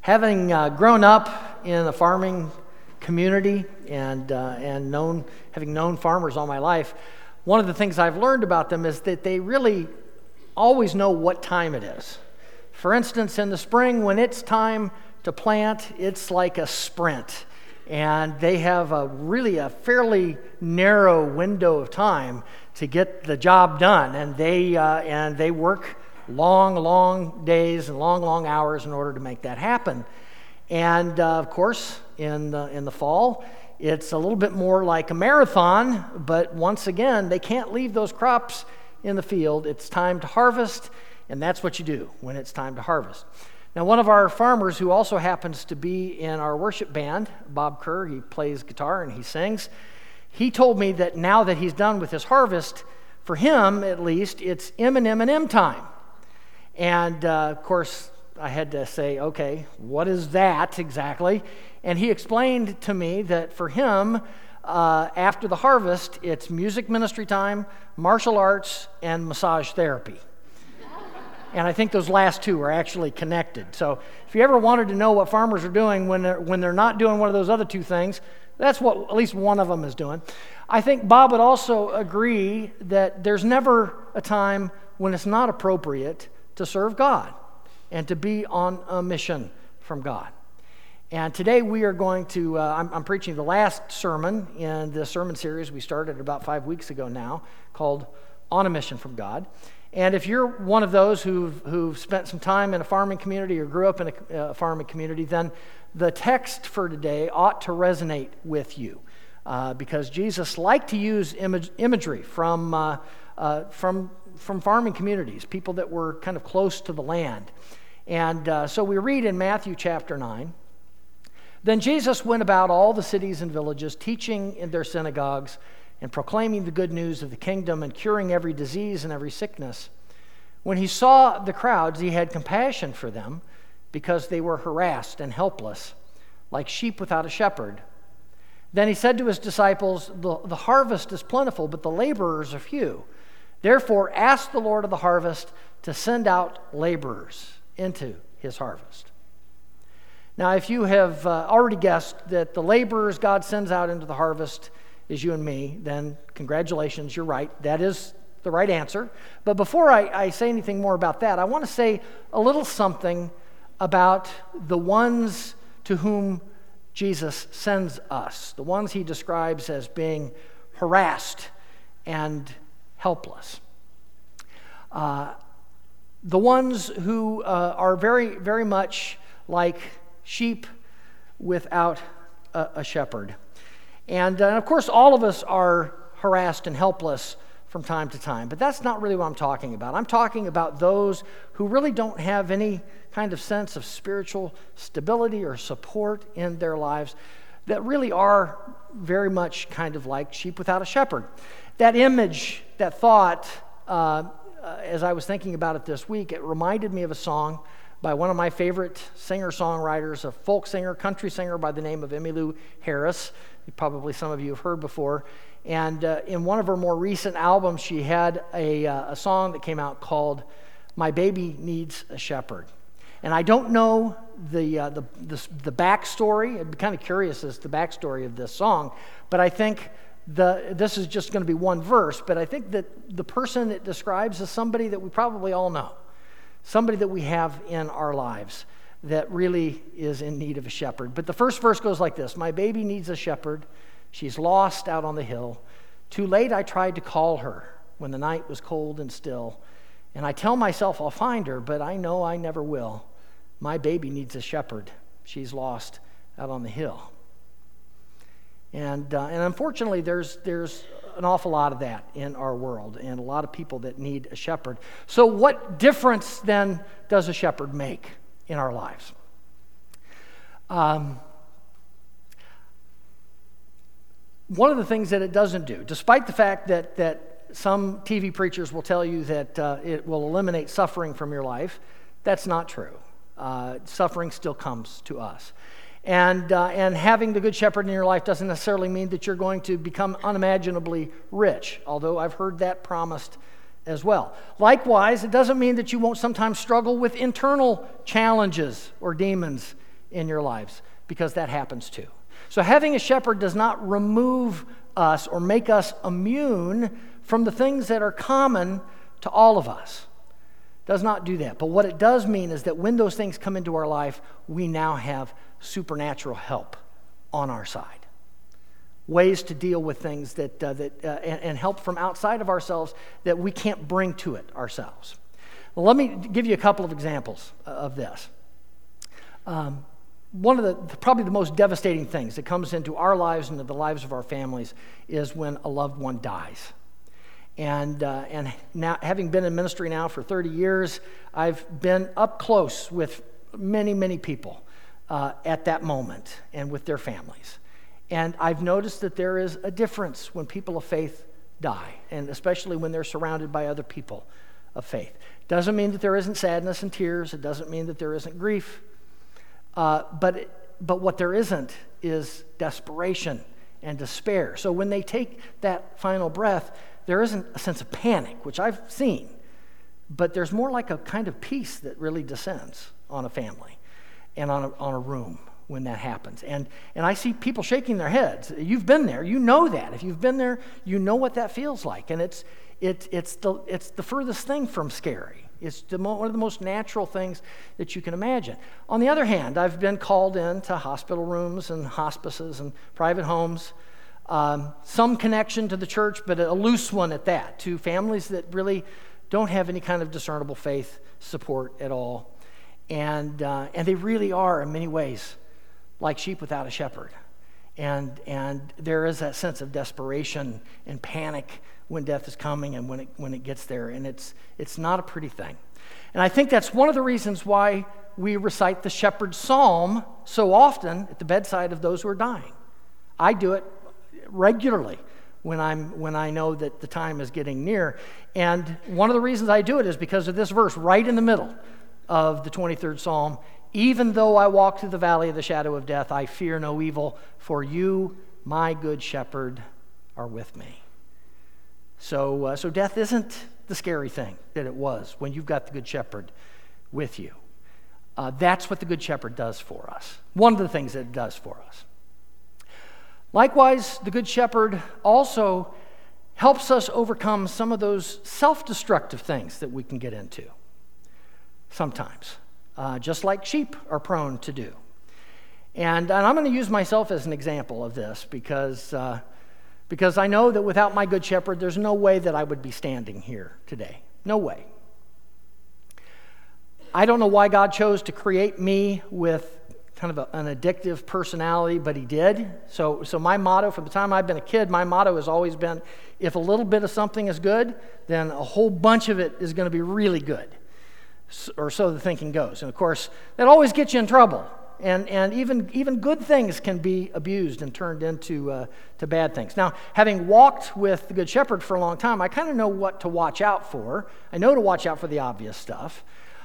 Having grown up in a farming community and having known farmers all my life, one of the things I've learned about them is that they really always know what time it is. For instance, in the spring, when it's time to plant, it's like a sprint. And they have a fairly narrow window of time to get the job done. And they work long days and long hours in order to make that happen. And of course, in the fall, it's a little bit more like a marathon, but once again, they can't leave those crops in the field. It's time to harvest, and that's what you do when it's time to harvest. Now, one of our farmers who also happens to be in our worship band, Bob Kerr, he plays guitar and he sings, he told me that now that he's done with his harvest, for him at least, it's M&M time. And of course, I had to say, okay, what is that exactly? And he explained to me that for him, after the harvest, it's music ministry time, martial arts, and massage therapy. And I think those last two are actually connected. So if you ever wanted to know what farmers are doing when they're not doing one of those other two things, that's what at least one of them is doing. I think Bob would also agree that there's never a time when it's not appropriate to serve God and to be on a mission from God. And today we are going to, I'm preaching the last sermon in the sermon series we started about 5 weeks ago now, called On a Mission from God. And if you're one of those who've spent some time in a farming community or grew up in a farming community, then the text for today ought to resonate with you because Jesus liked to use imagery from farming communities, people that were kind of close to the land. And so we read in Matthew chapter 9, "Then Jesus went about all the cities and villages, teaching in their synagogues and proclaiming the good news of the kingdom and curing every disease and every sickness. When he saw the crowds, he had compassion for them because they were harassed and helpless, like sheep without a shepherd. Then he said to his disciples, the harvest is plentiful, but the laborers are few. Therefore, ask the Lord of the harvest to send out laborers into his harvest." Now, if you have already guessed that the laborers God sends out into the harvest is you and me, then congratulations, you're right. That is the right answer. But before I say anything more about that, I want to say a little something about the ones to whom Jesus sends us, the ones he describes as being harassed and helpless. The ones who are very much like sheep without a shepherd. And of course, all of us are harassed and helpless from time to time, but that's not really what I'm talking about. I'm talking about those who really don't have any kind of sense of spiritual stability or support in their lives, that really are very much kind of like sheep without a shepherd. That image, that thought, as I was thinking about it this week, it reminded me of a song by one of my favorite singer-songwriters, a folk singer, country singer by the name of Emmylou Harris. Probably some of you have heard before. And in one of her more recent albums, she had a song that came out called "My Baby Needs a Shepherd." And I don't know the backstory. I'd be kind of curious as to the backstory of this song, but I think this is just going to be one verse, but I think that the person it describes is somebody that we probably all know, somebody that we have in our lives that really is in need of a shepherd. But the first verse goes like this: "My baby needs a shepherd. She's lost out on the hill. Too late I tried to call her when the night was cold and still. And I tell myself I'll find her, but I know I never will. My baby needs a shepherd. She's lost out on the hill." And unfortunately, there's an awful lot of that in our world, and a lot of people that need a shepherd. So what difference then does a shepherd make in our lives? One of the things that it doesn't do, despite the fact that some TV preachers will tell you that it will eliminate suffering from your life, that's not true. Suffering still comes to us. And having the Good Shepherd in your life doesn't necessarily mean that you're going to become unimaginably rich, although I've heard that promised as well. Likewise, it doesn't mean that you won't sometimes struggle with internal challenges or demons in your lives, because that happens too. So having a shepherd does not remove us or make us immune from the things that are common to all of us. It does not do that. But what it does mean is that when those things come into our life, we now have supernatural help on our side. Ways to deal with things and help from outside of ourselves that we can't bring to it ourselves. Well, let me give you a couple of examples of this. One of probably the most devastating things that comes into our lives and into the lives of our families is when a loved one dies. And now, having been in ministry now for 30 years, I've been up close with many, many people at that moment and with their families. And I've noticed that there is a difference when people of faith die, and especially when they're surrounded by other people of faith. Doesn't mean that there isn't sadness and tears. It doesn't mean that there isn't grief. But what there isn't is desperation and despair. So when they take that final breath, there isn't a sense of panic, which I've seen, but there's more like a kind of peace that really descends on a family and on a room when that happens. And I see people shaking their heads. You've been there. You know that. If you've been there, you know what that feels like. And it's the furthest thing from scary. It's one of the most natural things that you can imagine. On the other hand, I've been called into hospital rooms and hospices and private homes, some connection to the church, but a loose one at that, to families that really don't have any kind of discernible faith support at all. And they really are, in many ways, like sheep without a shepherd. And there is that sense of desperation and panic when death is coming and when it gets there, and it's not a pretty thing. And I think that's one of the reasons why we recite the shepherd's psalm so often at the bedside of those who are dying. I do it regularly when I know that the time is getting near. And one of the reasons I do it is because of this verse right in the middle of the 23rd Psalm. Even though I walk through the valley of the shadow of death, I fear no evil, for you, my good shepherd, are with me. So death isn't the scary thing that it was when you've got the good shepherd with you. That's what the good shepherd does for us. One of the things that it does for us. Likewise, the good shepherd also helps us overcome some of those self-destructive things that we can get into sometimes. Just like sheep are prone to do. And I'm going to use myself as an example of this because I know that without my good shepherd, there's no way that I would be standing here today. No way. I don't know why God chose to create me with kind of an addictive personality, but he did. So my motto, from the time I've been a kid, my motto has always been, if a little bit of something is good, then a whole bunch of it is going to be really good. Or so the thinking goes. And of course, that always gets you in trouble. And even good things can be abused and turned into to bad things. Now, having walked with the Good Shepherd for a long time, I kind of know what to watch out for. I know to watch out for the obvious stuff.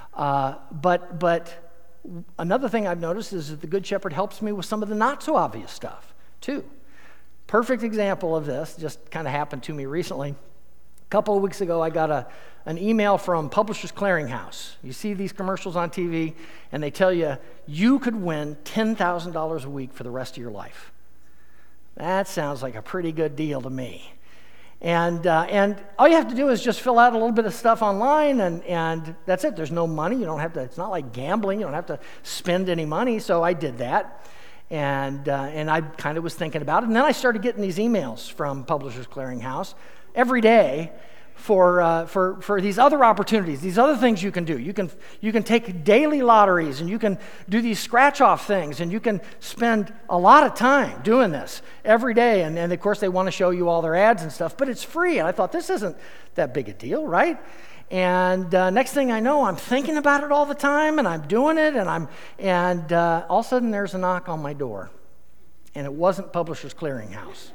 But another thing I've noticed is that the Good Shepherd helps me with some of the not so obvious stuff, too. Perfect example of this just kind of happened to me recently. A couple of weeks ago, I got an email from Publishers Clearinghouse. You see these commercials on TV, and they tell you, you could win $10,000 a week for the rest of your life. That sounds like a pretty good deal to me. And all you have to do is just fill out a little bit of stuff online, and that's it. There's no money. You don't have to. It's not like gambling. You don't have to spend any money. So I did that, and I kind of was thinking about it. And then I started getting these emails from Publishers Clearinghouse every day for these other opportunities, these other things you can do. You can take daily lotteries, and you can do these scratch-off things, and you can spend a lot of time doing this every day. And of course, they want to show you all their ads and stuff, but it's free. And I thought, this isn't that big a deal, right? And next thing I know, I'm thinking about it all the time, and I'm doing it, and all of a sudden, there's a knock on my door, and it wasn't Publishers Clearinghouse.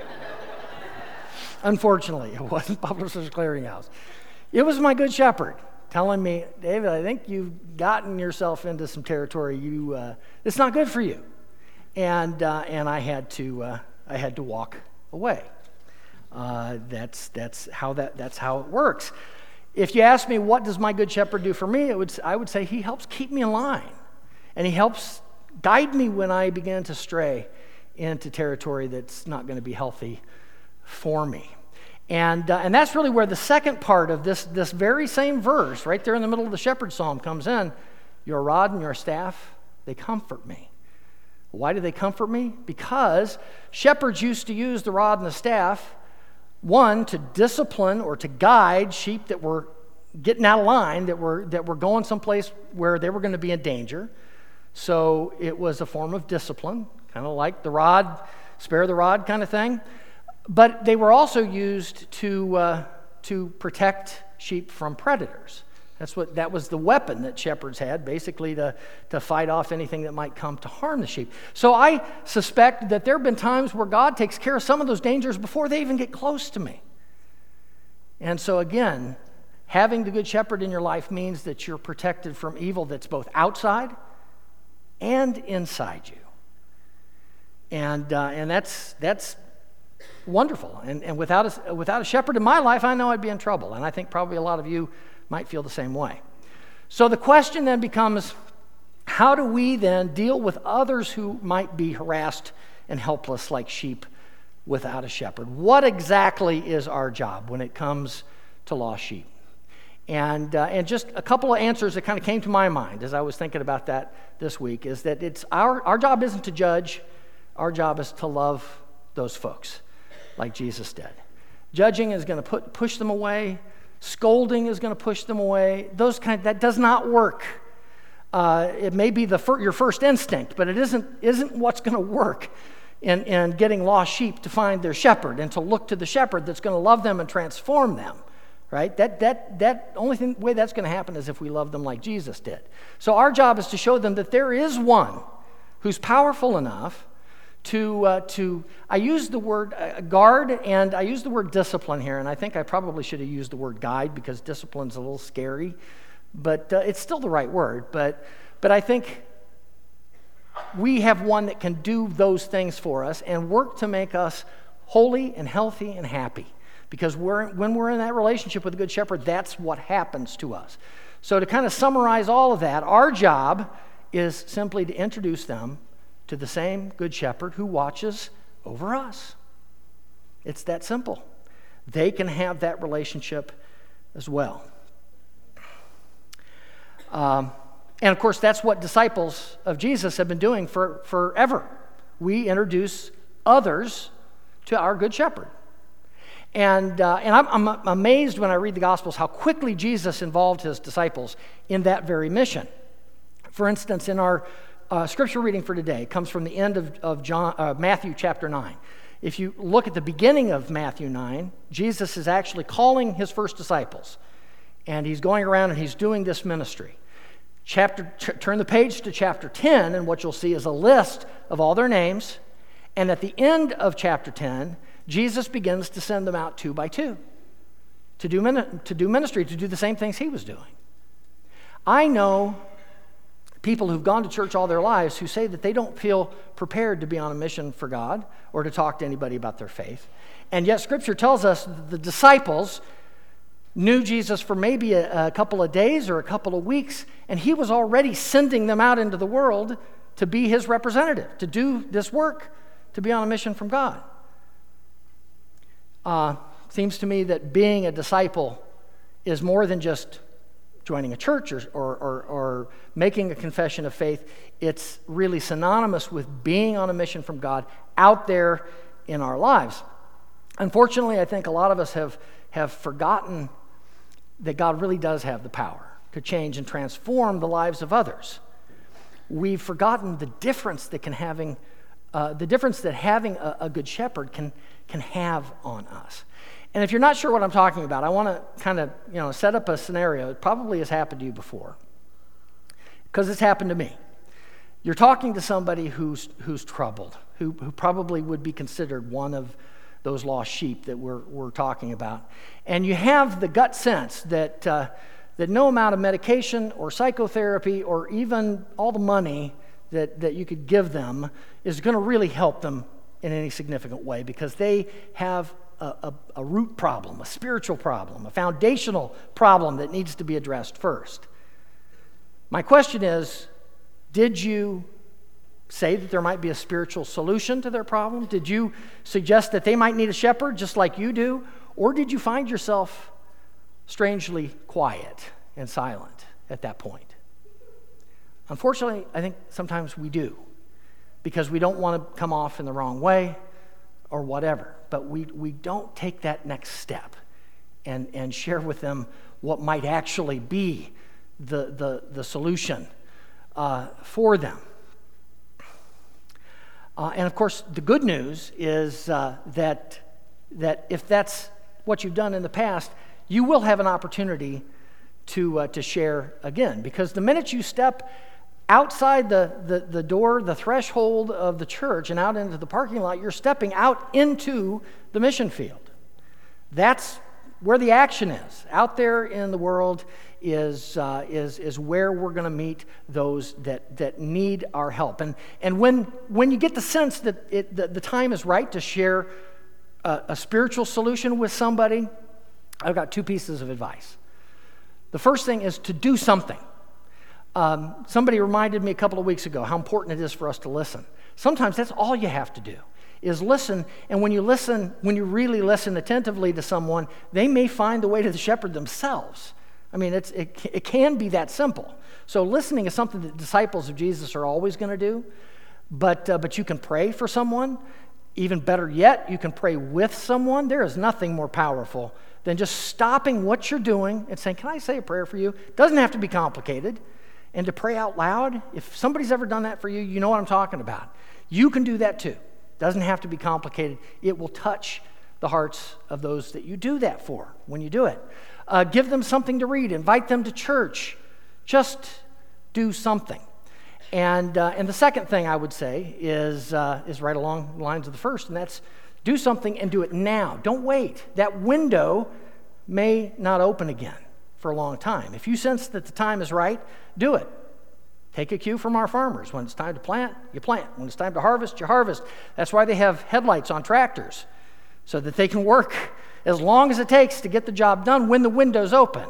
Unfortunately, it wasn't Publishers Clearinghouse. It was my Good Shepherd telling me, David, I think you've gotten yourself into some territory. It's not good for you, and I had to walk away. That's how it works. If you ask me, what does my Good Shepherd do for me? I would say he helps keep me in line, and he helps Guide me when I begin to stray into territory that's not going to be healthy for me. And that's really where the second part of this very same verse, right there in the middle of the shepherd psalm, comes in. Your rod and your staff, they comfort me. Why do they comfort me? Because shepherds used to use the rod and the staff, one, to discipline or to guide sheep that were getting out of line, that were going someplace where they were going to be in danger. So it was a form of discipline, kind of like the rod, spare the rod kind of thing. But they were also used to protect sheep from predators. That was the weapon that shepherds had, basically to fight off anything that might come to harm the sheep. So I suspect that there have been times where God takes care of some of those dangers before they even get close to me. And so again, having the Good Shepherd in your life means that you're protected from evil that's both outside and inside you. And that's wonderful. And without a shepherd in my life, I know I'd be in trouble. And I think probably a lot of you might feel the same way. So the question then becomes, how do we then deal with others who might be harassed and helpless like sheep without a shepherd? What exactly is our job when it comes to lost sheep? And just a couple of answers that kind of came to my mind as I was thinking about that this week is that it's our job isn't to judge. Our job is to love those folks like Jesus did. Judging is going to push them away. Scolding is going to push them away. That does not work. It may be your first instinct, but it isn't what's going to work in getting lost sheep to find their shepherd and to look to the shepherd that's going to love them and transform them. Right? That only way that's going to happen is if we love them like Jesus did. So our job is to show them that there is one who's powerful enough to I use the word guard and I use the word discipline here, and I think I probably should have used the word guide because discipline's a little scary, but it's still the right word. But I think we have one that can do those things for us and work to make us holy and healthy and happy. Because when we're in that relationship with the Good Shepherd, that's what happens to us. So to kind of summarize all of that, our job is simply to introduce them to the same Good Shepherd who watches over us. It's that simple. They can have that relationship as well. And of course, that's what disciples of Jesus have been doing forever. We introduce others to our Good Shepherd. And I'm amazed when I read the Gospels how quickly Jesus involved his disciples in that very mission. For instance, in our scripture reading for today, it comes from the end of Matthew chapter 9. If you look at the beginning of Matthew 9, Jesus is actually calling his first disciples. And he's going around and he's doing this ministry. Turn the page to chapter 10, and what you'll see is a list of all their names. And at the end of chapter 10, Jesus begins to send them out 2 by 2 to do ministry, to do the same things he was doing. I know people who've gone to church all their lives who say that they don't feel prepared to be on a mission for God or to talk to anybody about their faith. And yet Scripture tells us that the disciples knew Jesus for maybe a couple of days or a couple of weeks, and he was already sending them out into the world to be his representative, to do this work, to be on a mission from God. Seems to me that being a disciple is more than just joining a church or making a confession of faith. It's really synonymous with being on a mission from God out there in our lives. Unfortunately, I think a lot of us have forgotten that God really does have the power to change and transform the lives of others. We've forgotten the difference that having a good shepherd can have on us. And if you're not sure what I'm talking about, I want to kind of set up a scenario. It probably has happened to you before, because it's happened to me. You're talking to somebody who's troubled, who probably would be considered one of those lost sheep that we're talking about, and you have the gut sense that no amount of medication or psychotherapy or even all the money that you could give them is going to really help them in any significant way, because they have a root problem, a spiritual problem, a foundational problem that needs to be addressed first. My question is, did you say that there might be a spiritual solution to their problem? Did you suggest that they might need a shepherd just like you do? Or did you find yourself strangely quiet and silent at that point? Unfortunately, I think sometimes we do, because we don't want to come off in the wrong way or whatever. But we don't take that next step and share with them what might actually be the solution for them. And of course, the good news is that if that's what you've done in the past, you will have an opportunity to share again. Because the minute you step outside the door, the threshold of the church and out into the parking lot, you're stepping out into the mission field. That's where the action is. Out there in the world is where we're going to meet those that need our help. And when you get the sense that the time is right to share a spiritual solution with somebody, I've got two pieces of advice. The first thing is to do something. Somebody reminded me a couple of weeks ago how important it is for us to listen. Sometimes that's all you have to do, is listen. And when you really listen attentively to someone, they may find the way to the shepherd themselves. I mean, it can be that simple. So listening is something that disciples of Jesus are always going to do. But you can pray for someone. Even better yet, you can pray with someone. There is nothing more powerful than just stopping what you're doing and saying, "Can I say a prayer for you?" It doesn't have to be complicated. And to pray out loud, if somebody's ever done that for you, you know what I'm talking about. You can do that too. Doesn't have to be complicated. It will touch the hearts of those that you do that for when you do it. Give them something to read. Invite them to church. Just do something. And the second thing I would say is right along the lines of the first, and that's do something and do it now. Don't wait. That window may not open again for a long time. If you sense that the time is right, do it. Take a cue from our farmers. When it's time to plant, you plant. When it's time to harvest, you harvest. That's why they have headlights on tractors, so that they can work as long as it takes to get the job done when the window's open.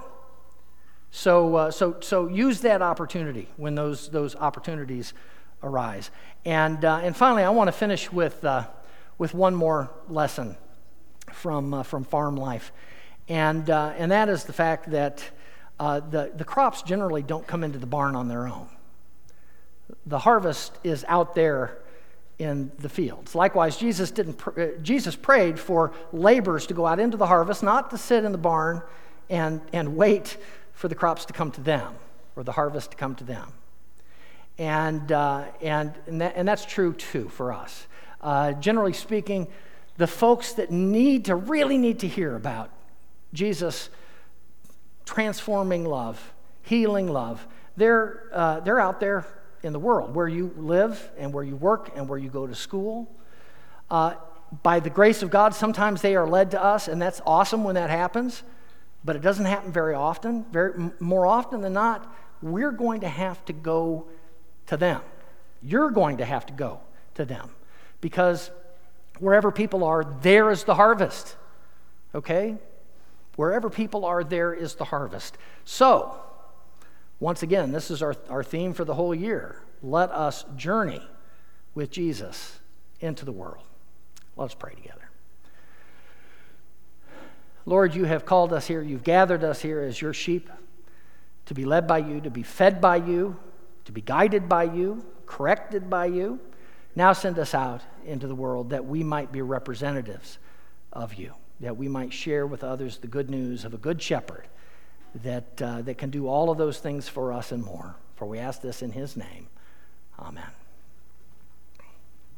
So use that opportunity when those opportunities arise. And finally, I want to finish with one more lesson from farm life, and that is the fact that the crops generally don't come into the barn on their own. The harvest is out there in the fields. Likewise, Jesus prayed for laborers to go out into the harvest, not to sit in the barn and wait for the crops to come to them or the harvest to come to them. And that's true too for us. Generally speaking, the folks that really need to hear about Jesus' transforming love, healing love, they're out there in the world where you live and where you work and where you go to school. By the grace of God, sometimes they are led to us, and that's awesome when that happens, but it doesn't happen very often. More often than not, we're going to have to go to them. You're going to have to go to them, because wherever people are, there is the harvest, okay? Wherever people are, there is the harvest. So, once again, this is our theme for the whole year. Let us journey with Jesus into the world. Let's pray together. Lord, you have called us here. You've gathered us here as your sheep to be led by you, to be fed by you, to be guided by you, corrected by you. Now send us out into the world that we might be representatives of you, that we might share with others the good news of a good shepherd that can do all of those things for us and more. For we ask this in his name. Amen.